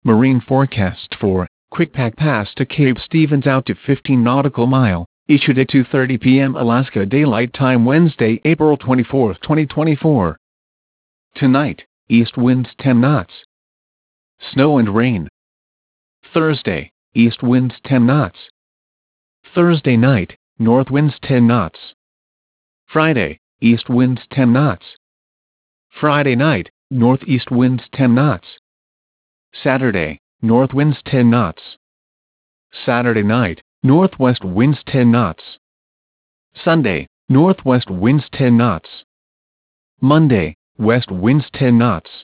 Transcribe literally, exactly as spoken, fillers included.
Marine forecast for quick pack pass to Cape Stevens out to fifteen nautical mile, issued at two thirty p m Alaska Daylight Time Wednesday, April twenty-fourth, twenty twenty-four. Tonight, east winds ten knots. Snow and rain. Thursday, east winds ten knots. Thursday night, north winds ten knots. Friday, east winds ten knots. Friday night, northeast winds ten knots. Saturday, north winds ten knots. Saturday night, northwest winds ten knots. Sunday, northwest winds ten knots. Monday, west winds ten knots.